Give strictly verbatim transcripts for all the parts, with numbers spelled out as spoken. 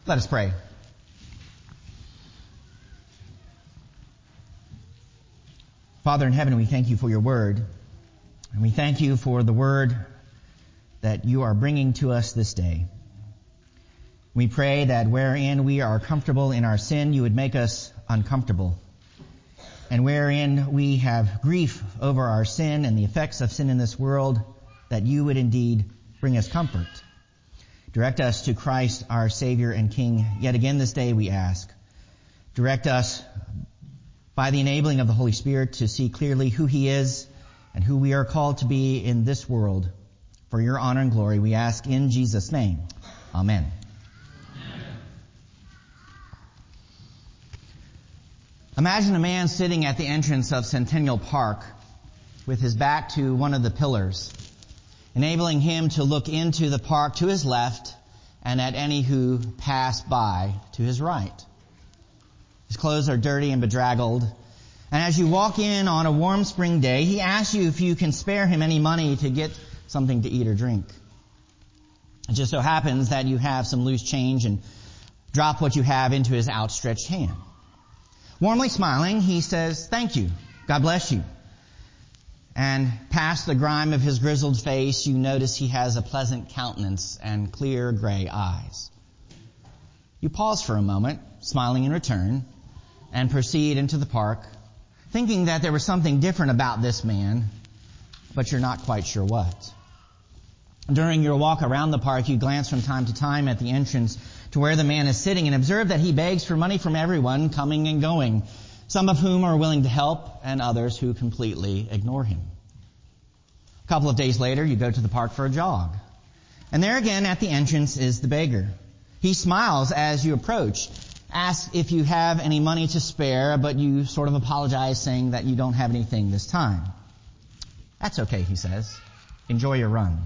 Let us pray. Father in heaven, we thank you for your word, and we thank you for the word that you are bringing to us this day. We pray that wherein we are comfortable in our sin, you would make us uncomfortable. And wherein we have grief over our sin and the effects of sin in this world, that you would indeed bring us comfort. Direct us to Christ, our Savior and King. Yet again this day we ask, direct us by the enabling of the Holy Spirit to see clearly who He is and who we are called to be in this world. For your honor and glory, we ask in Jesus' name. Amen. Amen. Imagine a man sitting at the entrance of Centennial Park with his back to one of the pillars, enabling him to look into the park to his left and at any who pass by to his right. His clothes are dirty and bedraggled, and as you walk in on a warm spring day, he asks you if you can spare him any money to get something to eat or drink. It just so happens that you have some loose change and drop what you have into his outstretched hand. Warmly smiling, he says, "Thank you. God bless you." And past the grime of his grizzled face, you notice he has a pleasant countenance and clear gray eyes. You pause for a moment, smiling in return, and proceed into the park, thinking that there was something different about this man, but you're not quite sure what. During your walk around the park, you glance from time to time at the entrance to where the man is sitting and observe that he begs for money from everyone coming and going, some of whom are willing to help and others who completely ignore him. A couple of days later, you go to the park for a jog. And there again at the entrance is the beggar. He smiles as you approach, asks if you have any money to spare, but you sort of apologize saying that you don't have anything this time. "That's okay," he says. "Enjoy your run."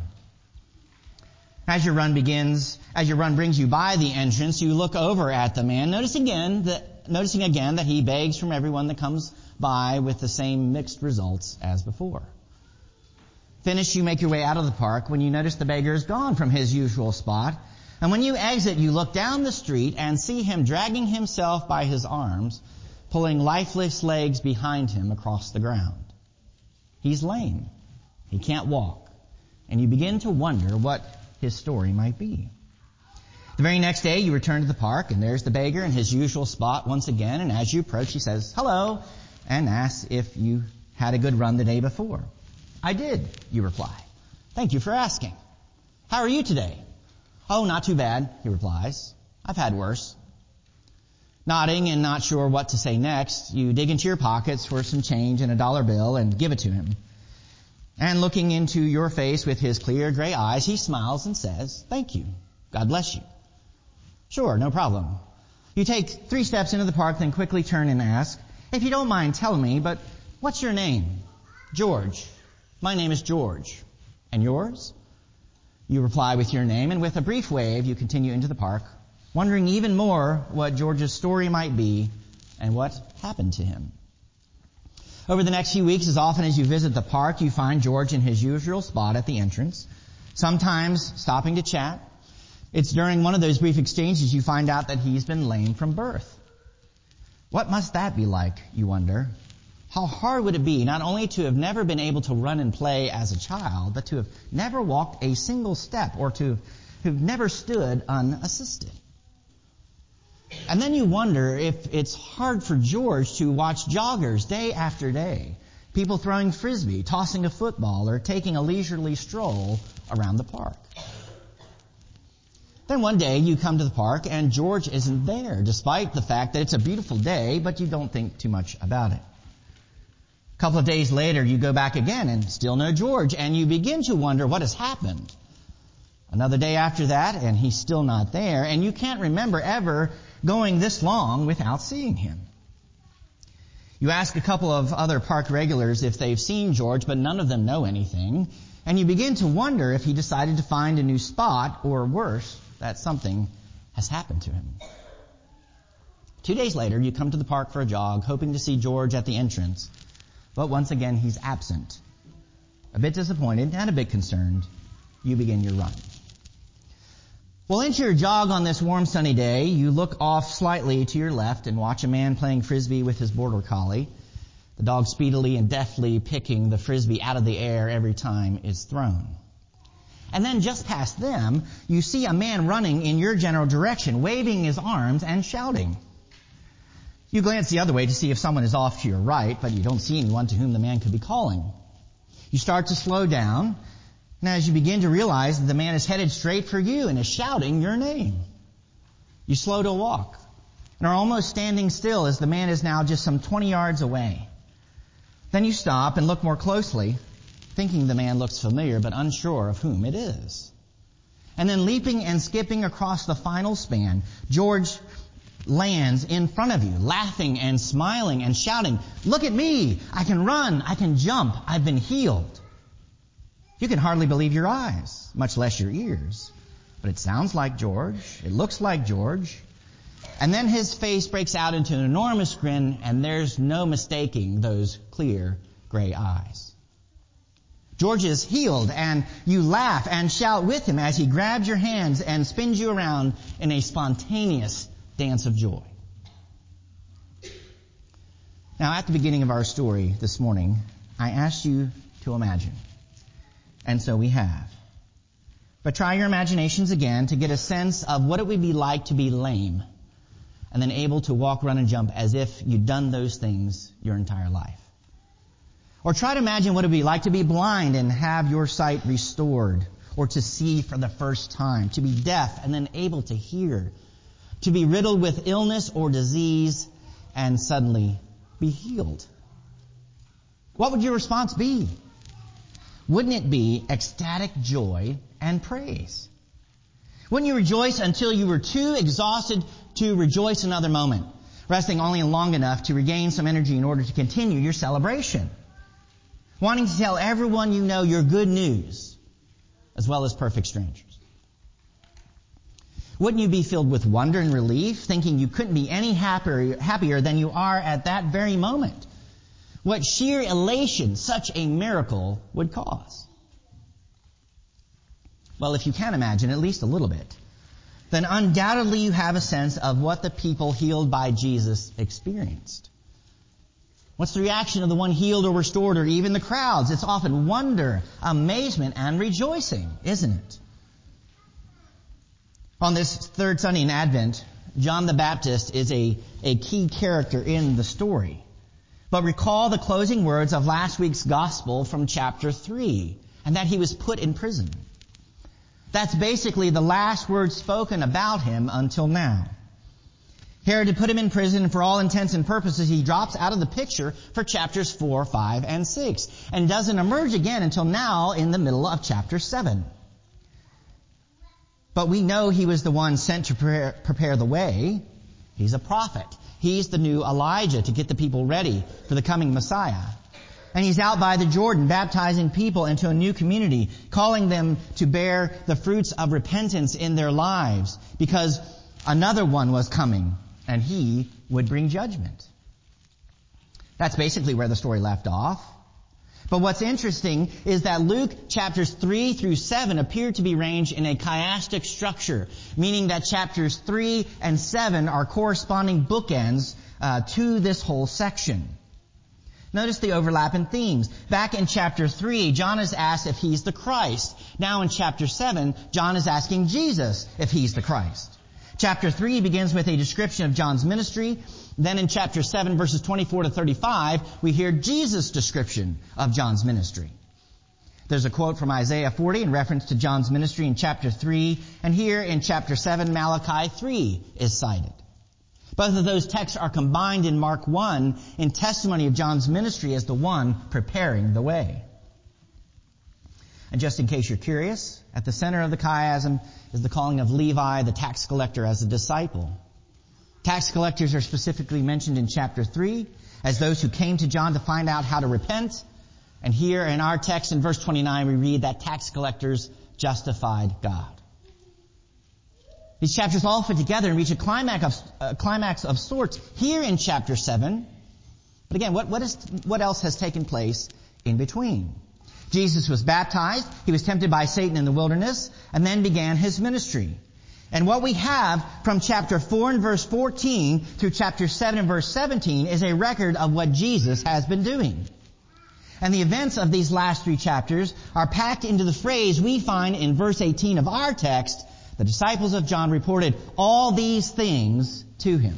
As your run begins, as your run brings you by the entrance, you look over at the man, noticing again that, noticing again that he begs from everyone that comes by with the same mixed results as before. Finished, you make your way out of the park when you notice the beggar is gone from his usual spot. And when you exit, you look down the street and see him dragging himself by his arms, pulling lifeless legs behind him across the ground. He's lame. He can't walk. And you begin to wonder what his story might be. The very next day, you return to the park, and there's the beggar in his usual spot once again, and as you approach, he says, "Hello," and asks if you had a good run the day before. "I did," you reply. "Thank you for asking. How are you today?" "Oh, not too bad," he replies. "I've had worse." Nodding and not sure what to say next, you dig into your pockets for some change and a dollar bill and give it to him. And looking into your face with his clear gray eyes, he smiles and says, "Thank you. God bless you." "Sure, no problem." You take three steps into the park, then quickly turn and ask, "If you don't mind telling me, but what's your name?" "George. My name is George." "And yours?" You reply with your name, and with a brief wave, you continue into the park, wondering even more what George's story might be and what happened to him. Over the next few weeks, as often as you visit the park, you find George in his usual spot at the entrance, sometimes stopping to chat. It's during one of those brief exchanges you find out that he's been lame from birth. What must that be like, you wonder? How hard would it be not only to have never been able to run and play as a child, but to have never walked a single step or to have never stood unassisted? And then you wonder if it's hard for George to watch joggers day after day, people throwing frisbee, tossing a football, or taking a leisurely stroll around the park. Then one day you come to the park and George isn't there, despite the fact that it's a beautiful day, but you don't think too much about it. A couple of days later, you go back again and still no George, and you begin to wonder what has happened. Another day after that, and he's still not there, and you can't remember ever going this long without seeing him. You ask a couple of other park regulars if they've seen George, but none of them know anything, and you begin to wonder if he decided to find a new spot, or worse, that something has happened to him. Two days later, you come to the park for a jog, hoping to see George at the entrance, but once again he's absent. A bit disappointed and a bit concerned, you begin your run. Well, into your jog on this warm sunny day, you look off slightly to your left and watch a man playing frisbee with his border collie, the dog speedily and deftly picking the frisbee out of the air every time it's thrown. And then just past them, you see a man running in your general direction, waving his arms and shouting. You glance the other way to see if someone is off to your right, but you don't see anyone to whom the man could be calling. You start to slow down, and as you begin to realize that the man is headed straight for you and is shouting your name, you slow to a walk and are almost standing still as the man is now just some twenty yards away. Then you stop and look more closely, thinking the man looks familiar but unsure of whom it is. And then leaping and skipping across the final span, George lands in front of you, laughing and smiling and shouting, "Look at me! I can run! I can jump! I've been healed!" You can hardly believe your eyes, much less your ears. But it sounds like George. It looks like George. And then his face breaks out into an enormous grin, and there's no mistaking those clear gray eyes. George is healed, and you laugh and shout with him as he grabs your hands and spins you around in a spontaneous dance of joy. Now, at the beginning of our story this morning, I asked you to imagine. And so we have. But try your imaginations again to get a sense of what it would be like to be lame and then able to walk, run, and jump as if you'd done those things your entire life. Or try to imagine what it would be like to be blind and have your sight restored, or to see for the first time, to be deaf and then able to hear, to be riddled with illness or disease and suddenly be healed. What would your response be? Wouldn't it be ecstatic joy and praise? Wouldn't you rejoice until you were too exhausted to rejoice another moment, resting only long enough to regain some energy in order to continue your celebration? Wanting to tell everyone you know your good news, as well as perfect strangers. Wouldn't you be filled with wonder and relief, thinking you couldn't be any happier, happier than you are at that very moment? What sheer elation such a miracle would cause. Well, if you can imagine at least a little bit, then undoubtedly you have a sense of what the people healed by Jesus experienced. What's the reaction of the one healed or restored, or even the crowds? It's often wonder, amazement, and rejoicing, isn't it? On this third Sunday in Advent, John the Baptist is a, a key character in the story. But recall the closing words of last week's gospel from chapter three, and that he was put in prison. That's basically the last word spoken about him until now. Herod had put him in prison, and for all intents and purposes, he drops out of the picture for chapters four, five, and six, and doesn't emerge again until now in the middle of chapter seven. But we know he was the one sent to prepare, prepare the way. He's a prophet. He's the new Elijah to get the people ready for the coming Messiah. And he's out by the Jordan baptizing people into a new community, calling them to bear the fruits of repentance in their lives, because another one was coming and he would bring judgment. That's basically where the story left off. But what's interesting is that Luke chapters three through seven appear to be arranged in a chiastic structure, meaning that chapters three and seven are corresponding bookends uh, to this whole section. Notice the overlap in themes. Back in chapter three, John is asked if he's the Christ. Now in chapter seven, John is asking Jesus if he's the Christ. Chapter three begins with a description of John's ministry. Then in chapter seven, verses twenty-four to thirty-five, we hear Jesus' description of John's ministry. There's a quote from Isaiah forty in reference to John's ministry in chapter three, and here in chapter seven, Malachi three is cited. Both of those texts are combined in Mark one in testimony of John's ministry as the one preparing the way. And just in case you're curious, at the center of the chiasm is the calling of Levi, the tax collector, as a disciple. Tax collectors are specifically mentioned in chapter three as those who came to John to find out how to repent. And here in our text in verse twenty-nine, we read that tax collectors justified God. These chapters all fit together and reach a climax of, uh, climax of sorts here in chapter seven. But again, what, what, is, what else has taken place in between? Jesus was baptized, he was tempted by Satan in the wilderness, and then began his ministry. And what we have from chapter four and verse fourteen through chapter seven and verse seventeen is a record of what Jesus has been doing. And the events of these last three chapters are packed into the phrase we find in verse eighteen of our text. The disciples of John reported all these things to him.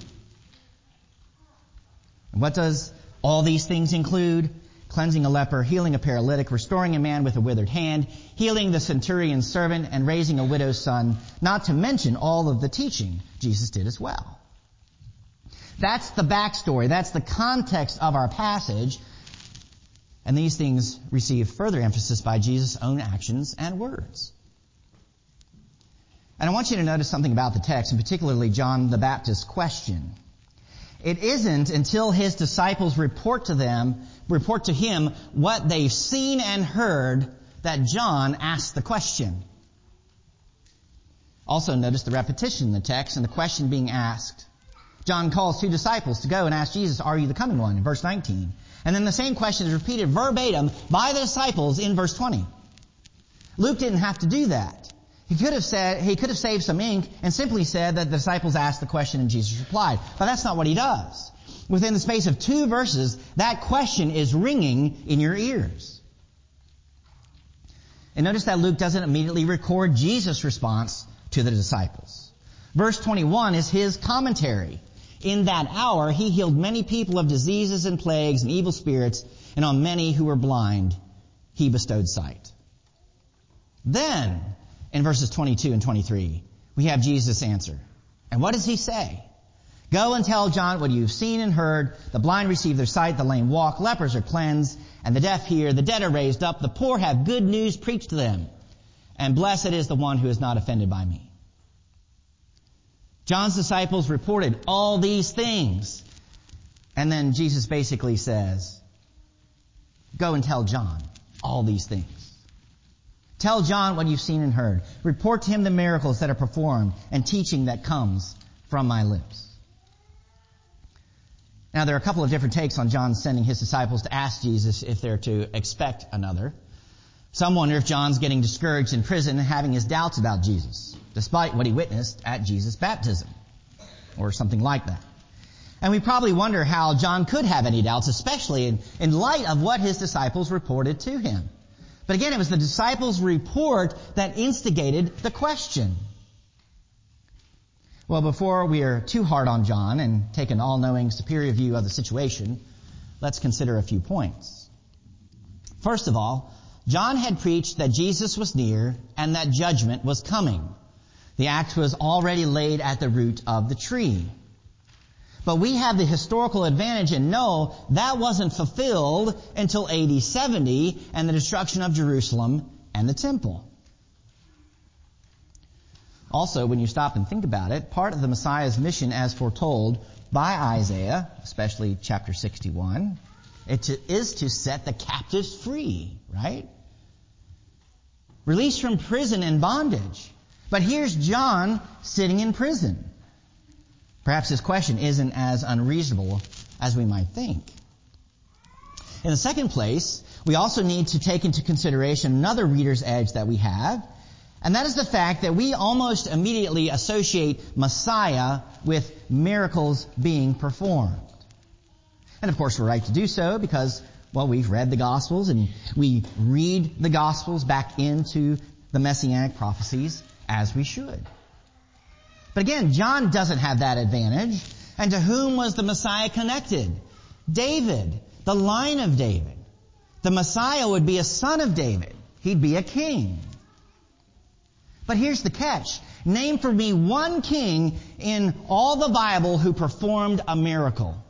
And what does all these things include? Cleansing a leper, healing a paralytic, restoring a man with a withered hand, healing the centurion's servant, and raising a widow's son, not to mention all of the teaching Jesus did as well. That's the backstory. That's the context of our passage. And these things receive further emphasis by Jesus' own actions and words. And I want you to notice something about the text, and particularly John the Baptist's question. It isn't until his disciples report to them, report to him what they've seen and heard that John asks the question. Also notice the repetition in the text and the question being asked. John calls two disciples to go and ask Jesus, "Are you the coming one?" in verse nineteen. And then the same question is repeated verbatim by the disciples in verse twenty. Luke didn't have to do that. He could have said, he could have saved some ink and simply said that the disciples asked the question and Jesus replied. But that's not what he does. Within the space of two verses, that question is ringing in your ears. And notice that Luke doesn't immediately record Jesus' response to the disciples. Verse twenty-one is his commentary. In that hour, he healed many people of diseases and plagues and evil spirits, and on many who were blind, he bestowed sight. Then, in verses twenty-two and twenty-three, we have Jesus' answer. And what does he say? Go and tell John what you've seen and heard. The blind receive their sight, the lame walk, lepers are cleansed, and the deaf hear, the dead are raised up, the poor have good news preached to them. And blessed is the one who is not offended by me. John's disciples reported all these things. And then Jesus basically says, go and tell John all these things. Tell John what you've seen and heard. Report to him the miracles that are performed and teaching that comes from my lips. Now, there are a couple of different takes on John sending his disciples to ask Jesus if they're to expect another. Some wonder if John's getting discouraged in prison and having his doubts about Jesus, despite what he witnessed at Jesus' baptism, or something like that. And we probably wonder how John could have any doubts, especially in, in light of what his disciples reported to him. But again, it was the disciples' report that instigated the question. Well, before we are too hard on John and take an all-knowing, superior view of the situation, let's consider a few points. First of all, John had preached that Jesus was near and that judgment was coming. The axe was already laid at the root of the tree. But we have the historical advantage and know that wasn't fulfilled until A D seventy and the destruction of Jerusalem and the temple. Also, when you stop and think about it, part of the Messiah's mission as foretold by Isaiah, especially chapter sixty-one, it is to set the captives free, right? Released from prison and bondage. But here's John sitting in prison. Perhaps his question isn't as unreasonable as we might think. In the second place, we also need to take into consideration another reader's edge that we have, and that is the fact that we almost immediately associate Messiah with miracles being performed. And of course we're right to do so because, well, we've read the Gospels and we read the Gospels back into the Messianic prophecies as we should. But again, John doesn't have that advantage. And to whom was the Messiah connected? David, the line of David. The Messiah would be a son of David. He'd be a king. But here's the catch. Name for me one king in all the Bible who performed a miracle.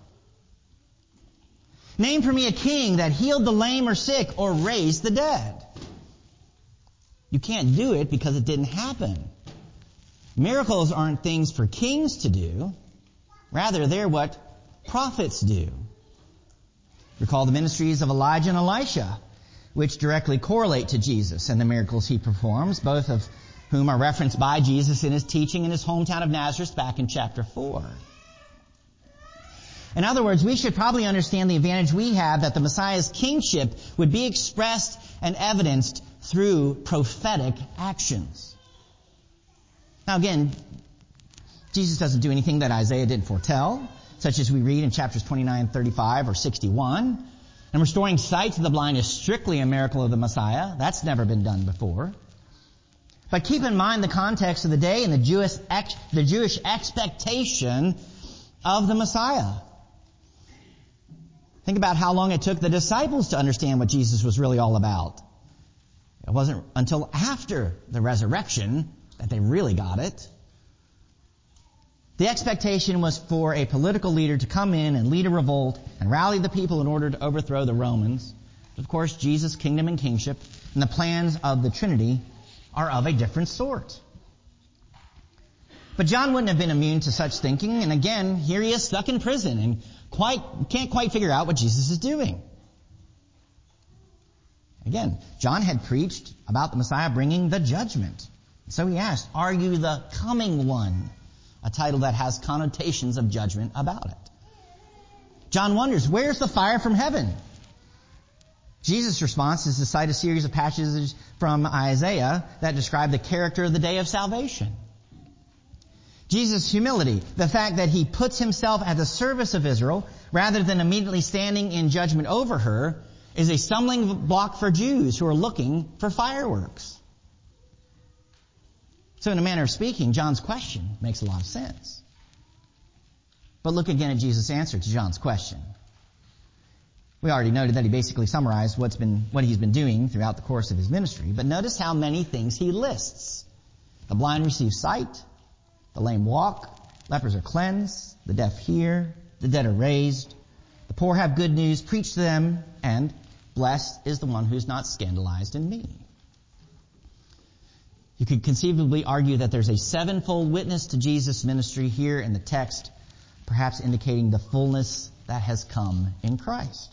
Name for me a king that healed the lame or sick or raised the dead. You can't do it because it didn't happen. Miracles aren't things for kings to do. Rather, they're what prophets do. Recall the ministries of Elijah and Elisha, which directly correlate to Jesus and the miracles he performs, both of whom are referenced by Jesus in his teaching in his hometown of Nazareth back in chapter four. In other words, we should probably understand the advantage we have that the Messiah's kingship would be expressed and evidenced through prophetic actions. Now again, Jesus doesn't do anything that Isaiah didn't foretell, such as we read in chapters twenty-nine, thirty-five, or sixty-one. And restoring sight to the blind is strictly a miracle of the Messiah. That's never been done before. But keep in mind the context of the day and the Jewish ex- the Jewish expectation of the Messiah. Think about how long it took the disciples to understand what Jesus was really all about. It wasn't until after the resurrection that they really got it. The expectation was for a political leader to come in and lead a revolt and rally the people in order to overthrow the Romans. Of course, Jesus' kingdom and kingship and the plans of the Trinity are of a different sort. But John wouldn't have been immune to such thinking, and again, here he is stuck in prison and quite can't quite figure out what Jesus is doing. Again, John had preached about the Messiah bringing the judgment. So he asked, "Are you the coming one?" A title that has connotations of judgment about it. John wonders, where's the fire from heaven? Jesus' response is to cite a series of passages from Isaiah that describe the character of the day of salvation. Jesus' humility, the fact that he puts himself at the service of Israel rather than immediately standing in judgment over her, is a stumbling block for Jews who are looking for fireworks. So in a manner of speaking, John's question makes a lot of sense. But look again at Jesus' answer to John's question. We already noted that he basically summarized what's been, what he's been doing throughout the course of his ministry. But notice how many things he lists. The blind receive sight. The lame walk. Lepers are cleansed. The deaf hear. The dead are raised. The poor have good news preached to them. And blessed is the one who's not scandalized in me. You could conceivably argue that there's a sevenfold witness to Jesus' ministry here in the text, perhaps indicating the fullness that has come in Christ.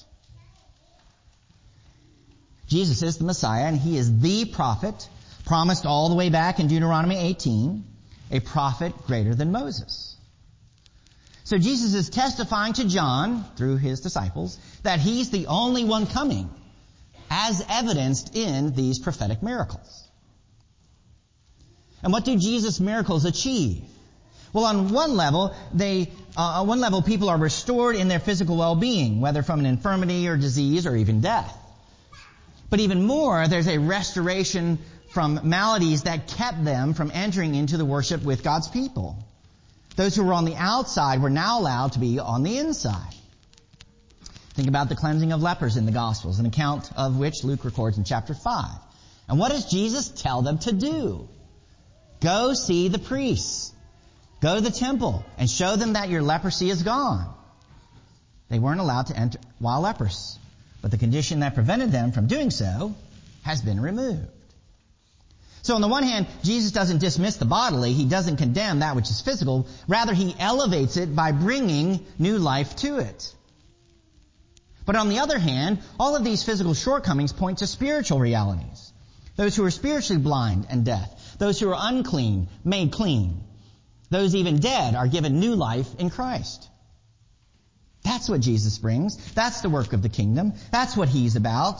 Jesus is the Messiah, and he is the prophet promised all the way back in Deuteronomy eighteen, a prophet greater than Moses. So Jesus is testifying to John, through his disciples, that he's the only one coming, as evidenced in these prophetic miracles. And what do Jesus' miracles achieve? Well, on one level, they, uh, on one level, people are restored in their physical well-being, whether from an infirmity or disease or even death. But even more, there's a restoration from maladies that kept them from entering into the worship with God's people. Those who were on the outside were now allowed to be on the inside. Think about the cleansing of lepers in the Gospels, an account of which Luke records in chapter five. And what does Jesus tell them to do? Go see the priests. Go to the temple and show them that your leprosy is gone. They weren't allowed to enter while leprous, but the condition that prevented them from doing so has been removed. So on the one hand, Jesus doesn't dismiss the bodily. He doesn't condemn that which is physical. Rather, he elevates it by bringing new life to it. But on the other hand, all of these physical shortcomings point to spiritual realities. Those who are spiritually blind and deaf. Those who are unclean, made clean. Those even dead are given new life in Christ. That's what Jesus brings. That's the work of the kingdom. That's what he's about.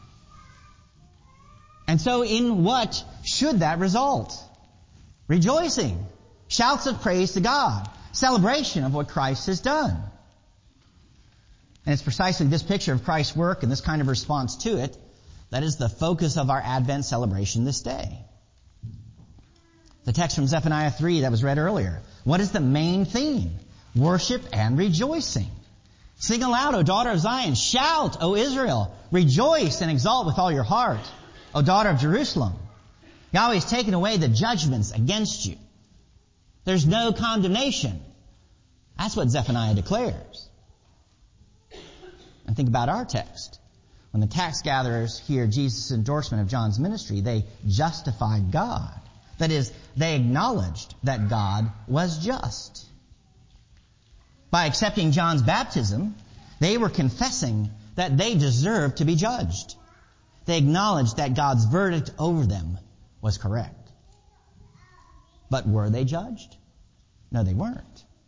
And so in what should that result? Rejoicing. Shouts of praise to God. Celebration of what Christ has done. And it's precisely this picture of Christ's work and this kind of response to it that is the focus of our Advent celebration this day. The text from Zephaniah three that was read earlier. What is the main theme? Worship and rejoicing. Sing aloud, O daughter of Zion. Shout, O Israel. Rejoice and exult with all your heart, O daughter of Jerusalem. Yahweh has taken away the judgments against you. There's no condemnation. That's what Zephaniah declares. And think about our text. When the tax gatherers hear Jesus' endorsement of John's ministry, they justified God. That is, they acknowledged that God was just. By accepting John's baptism, they were confessing that they deserved to be judged. They acknowledged that God's verdict over them was correct. But were they judged? No, they weren't.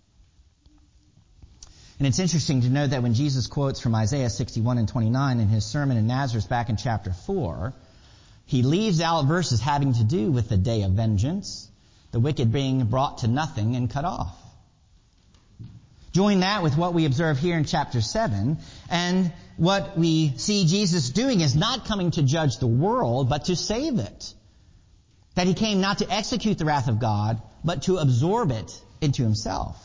And it's interesting to note that when Jesus quotes from Isaiah sixty-one and twenty-nine in his sermon in Nazareth back in chapter four, he leaves out verses having to do with the day of vengeance, the wicked being brought to nothing and cut off. Join that with what we observe here in chapter seven, and what we see Jesus doing is not coming to judge the world, but to save it. That he came not to execute the wrath of God, but to absorb it into himself.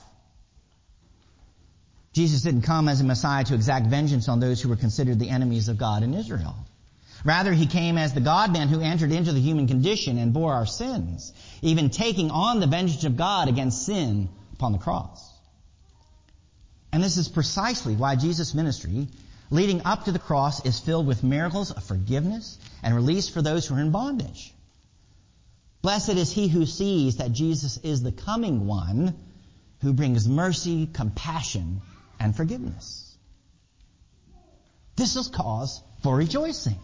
Jesus didn't come as a Messiah to exact vengeance on those who were considered the enemies of God in Israel. Rather, he came as the God-man who entered into the human condition and bore our sins, even taking on the vengeance of God against sin upon the cross. And this is precisely why Jesus' ministry, leading up to the cross, is filled with miracles of forgiveness and release for those who are in bondage. Blessed is he who sees that Jesus is the coming one who brings mercy, compassion, and forgiveness. This is cause for rejoicing.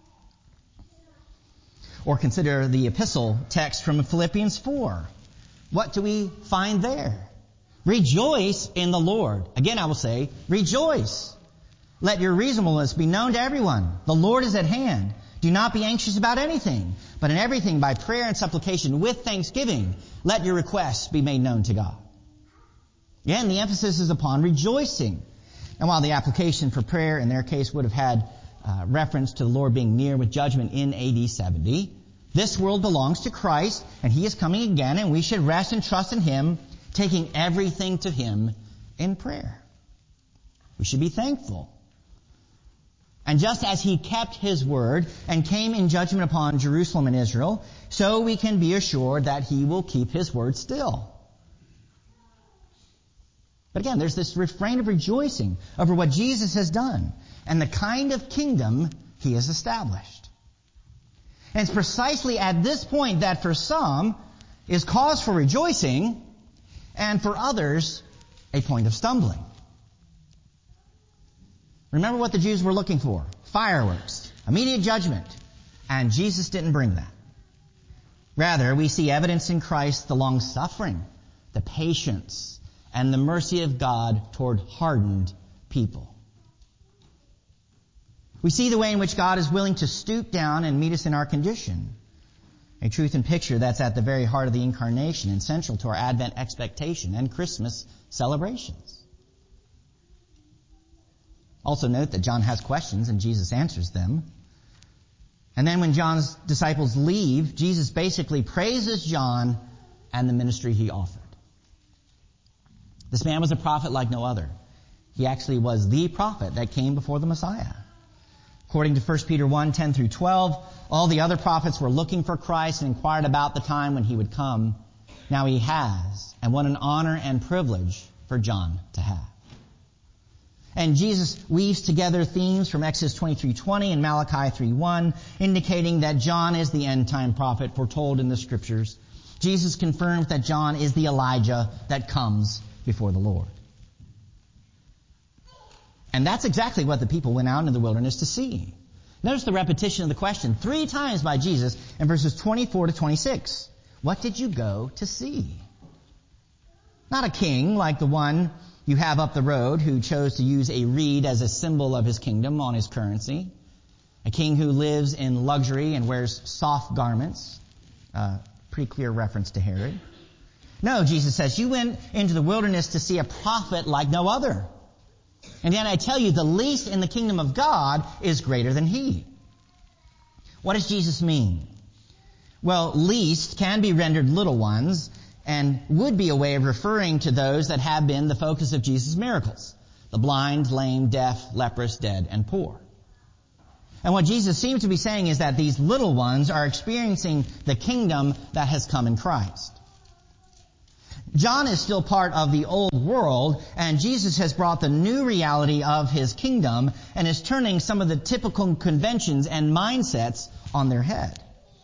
Or consider the epistle text from Philippians four. What do we find there? Rejoice in the Lord. Again, I will say, rejoice. Let your reasonableness be known to everyone. The Lord is at hand. Do not be anxious about anything, but in everything by prayer and supplication with thanksgiving, let your requests be made known to God. Again, the emphasis is upon rejoicing. And while the application for prayer in their case would have had uh, reference to the Lord being near with judgment in A D seventy, this world belongs to Christ, and he is coming again, and we should rest and trust in him, taking everything to him in prayer. We should be thankful. And just as he kept his word and came in judgment upon Jerusalem and Israel, so we can be assured that he will keep his word still. But again, there's this refrain of rejoicing over what Jesus has done and the kind of kingdom he has established. And it's precisely at this point that for some is cause for rejoicing, and for others, a point of stumbling. Remember what the Jews were looking for. Fireworks, immediate judgment. And Jesus didn't bring that. Rather, we see evidence in Christ the long-suffering, the patience, and the mercy of God toward hardened people. We see the way in which God is willing to stoop down and meet us in our condition. A truth and picture that's at the very heart of the incarnation and central to our Advent expectation and Christmas celebrations. Also note that John has questions and Jesus answers them. And then when John's disciples leave, Jesus basically praises John and the ministry he offered. This man was a prophet like no other. He actually was the prophet that came before the Messiah. According to First Peter one, ten through twelve, all the other prophets were looking for Christ and inquired about the time when he would come. Now he has, and what an honor and privilege for John to have. And Jesus weaves together themes from Exodus twenty-three twenty and Malachi three one, indicating that John is the end-time prophet foretold in the Scriptures. Jesus confirms that John is the Elijah that comes before the Lord. And that's exactly what the people went out into the wilderness to see. Notice the repetition of the question three times by Jesus in verses twenty-four to twenty-six. What did you go to see? Not a king like the one you have up the road who chose to use a reed as a symbol of his kingdom on his currency. A king who lives in luxury and wears soft garments. Uh, pretty clear reference to Herod. No, Jesus says, you went into the wilderness to see a prophet like no other. And yet I tell you, the least in the kingdom of God is greater than he. What does Jesus mean? Well, least can be rendered little ones, and would be a way of referring to those that have been the focus of Jesus' miracles. The blind, lame, deaf, leprous, dead, and poor. And what Jesus seems to be saying is that these little ones are experiencing the kingdom that has come in Christ. John is still part of the old world, and Jesus has brought the new reality of his kingdom and is turning some of the typical conventions and mindsets on their head.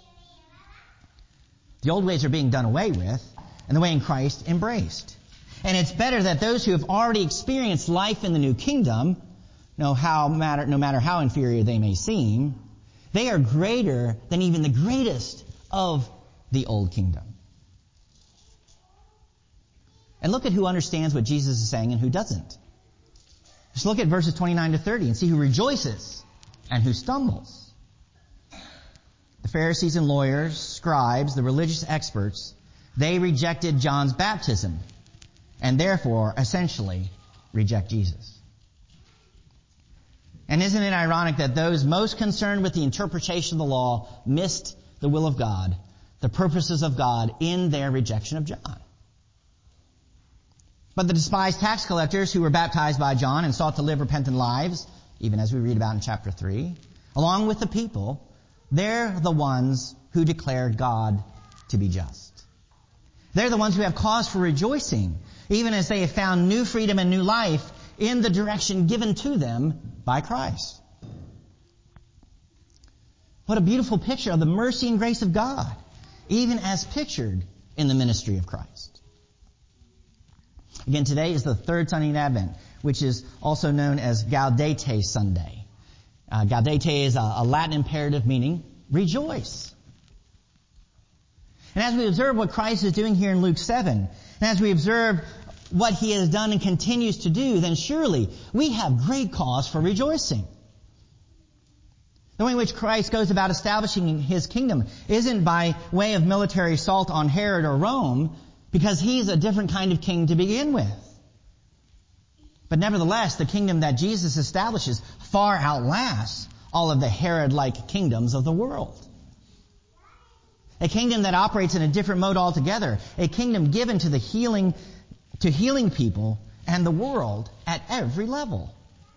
The old ways are being done away with, and the way in Christ embraced. And it's better that those who have already experienced life in the new kingdom, no, how matter, no matter how inferior they may seem, they are greater than even the greatest of the old kingdom. And look at who understands what Jesus is saying and who doesn't. Just look at verses twenty-nine to thirty and see who rejoices and who stumbles. The Pharisees and lawyers, scribes, the religious experts, They rejected John's baptism and therefore essentially reject Jesus. And isn't it ironic that those most concerned with the interpretation of the law missed the will of God, the purposes of God, in their rejection of John? But the despised tax collectors who were baptized by John and sought to live repentant lives, even as we read about in chapter three, along with the people, they're the ones who declared God to be just. They're the ones who have cause for rejoicing, even as they have found new freedom and new life in the direction given to them by Christ. What a beautiful picture of the mercy and grace of God, even as pictured in the ministry of Christ. Again, today is the third Sunday in Advent, which is also known as Gaudete Sunday. Uh, Gaudete is a, a Latin imperative meaning rejoice. And as we observe what Christ is doing here in Luke seven, and as we observe what he has done and continues to do, then surely we have great cause for rejoicing. The way in which Christ goes about establishing his kingdom isn't by way of military assault on Herod or Rome, because he's a different kind of king to begin with. But nevertheless, the kingdom that Jesus establishes far outlasts all of the Herod-like kingdoms of the world. A kingdom that operates in a different mode altogether. A kingdom given to the healing, to healing people and the world at every level.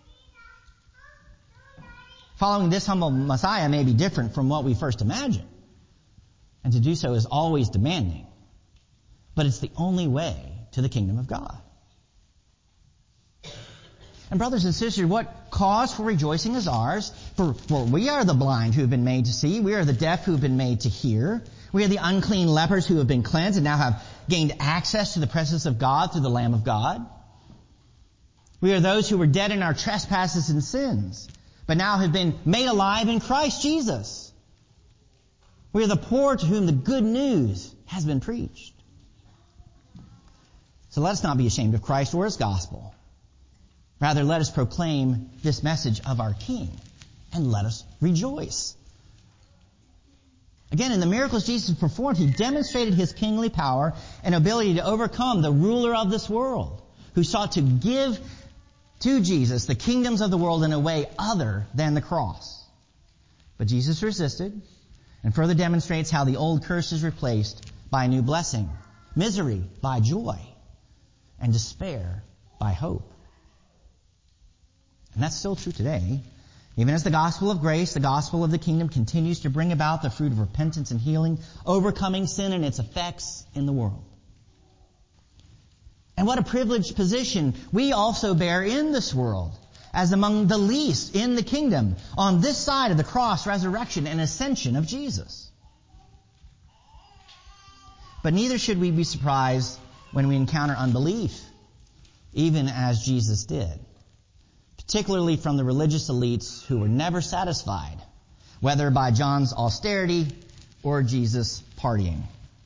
Following this humble Messiah may be different from what we first imagined. And to do so is always demanding. But it's the only way to the kingdom of God. And brothers and sisters, what cause for rejoicing is ours? For, for we are the blind who have been made to see. We are the deaf who have been made to hear. We are the unclean lepers who have been cleansed and now have gained access to the presence of God through the Lamb of God. We are those who were dead in our trespasses and sins, but now have been made alive in Christ Jesus. We are the poor to whom the good news has been preached. So let us not be ashamed of Christ or his gospel. Rather, let us proclaim this message of our King, and let us rejoice. Again, in the miracles Jesus performed, he demonstrated his kingly power and ability to overcome the ruler of this world, who sought to give to Jesus the kingdoms of the world in a way other than the cross. But Jesus resisted, and further demonstrates how the old curse is replaced by a new blessing, misery by joy, and despair by hope. And that's still true today. Even as the gospel of grace, the gospel of the kingdom continues to bring about the fruit of repentance and healing, overcoming sin and its effects in the world. And what a privileged position we also bear in this world, as among the least in the kingdom, on this side of the cross, resurrection, and ascension of Jesus. But neither should we be surprised when we encounter unbelief, even as Jesus did. Particularly from the religious elites who were never satisfied, whether by John's austerity or Jesus' partying.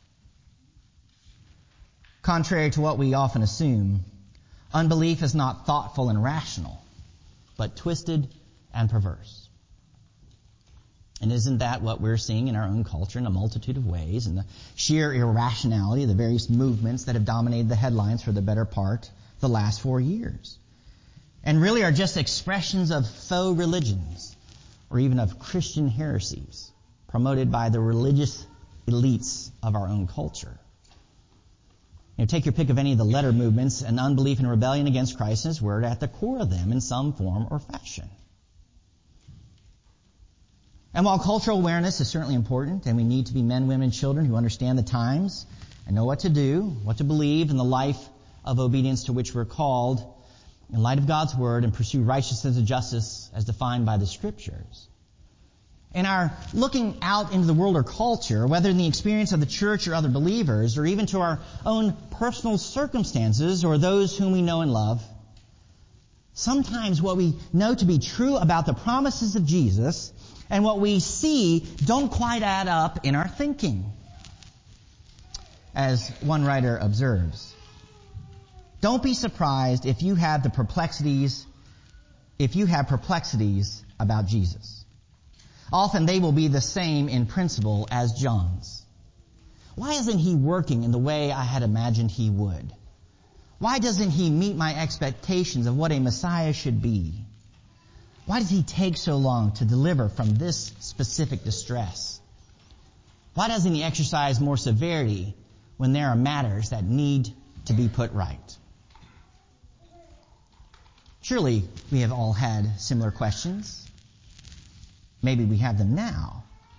Contrary to what we often assume, unbelief is not thoughtful and rational, but twisted and perverse. And isn't that what we're seeing in our own culture in a multitude of ways, and the sheer irrationality of the various movements that have dominated the headlines for the better part of the last four years? And really are just expressions of faux religions, or even of Christian heresies, promoted by the religious elites of our own culture. You know, take your pick of any of the letter movements, and unbelief and rebellion against Christ and his word at the core of them in some form or fashion. And while cultural awareness is certainly important, and we need to be men, women, and children who understand the times and know what to do, what to believe in the life of obedience to which we're called, in light of God's Word, and pursue righteousness and justice as defined by the Scriptures. In our looking out into the world or culture, whether in the experience of the church or other believers, or even to our own personal circumstances or those whom we know and love, sometimes what we know to be true about the promises of Jesus and what we see don't quite add up in our thinking. As one writer observes, don't be surprised if you have the perplexities, if you have perplexities about Jesus. Often they will be the same in principle as John's. Why isn't he working in the way I had imagined he would? Why doesn't he meet my expectations of what a Messiah should be? Why does he take so long to deliver from this specific distress? Why doesn't he exercise more severity when there are matters that need to be put right? Surely we have all had similar questions. Maybe we have them now.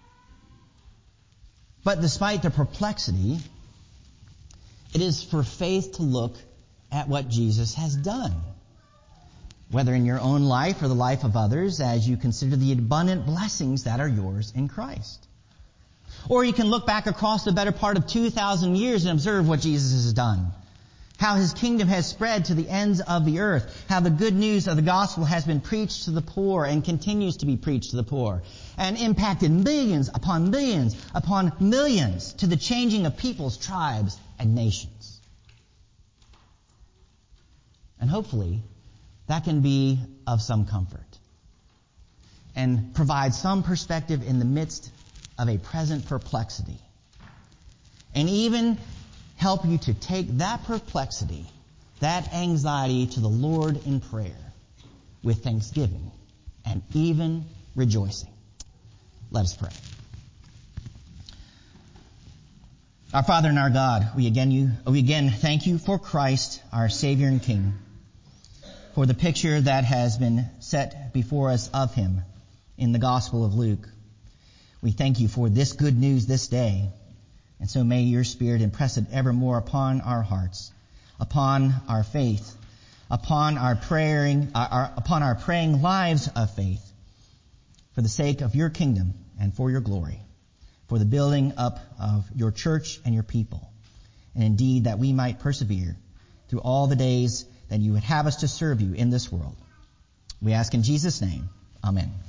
But despite the perplexity, it is for faith to look at what Jesus has done. Whether in your own life or the life of others, as you consider the abundant blessings that are yours in Christ. Or you can look back across the better part of two thousand years and observe what Jesus has done. How his kingdom has spread to the ends of the earth. How the good news of the gospel has been preached to the poor and continues to be preached to the poor. And impacted millions upon millions upon millions to the changing of peoples, tribes, and nations. And hopefully, that can be of some comfort. And provide some perspective in the midst of a present perplexity. And even help you to take that perplexity, that anxiety to the Lord in prayer with thanksgiving and even rejoicing. Let us pray. Our Father and our God, we again you we again thank you for Christ, our Savior and King, for the picture that has been set before us of him in the Gospel of Luke. We thank you for this good news this day. And so may your Spirit impress it evermore upon our hearts, upon our faith, upon our praying, our, our, upon our praying lives of faith, for the sake of your kingdom and for your glory, for the building up of your church and your people, and indeed that we might persevere through all the days that you would have us to serve you in this world. We ask in Jesus' name, amen.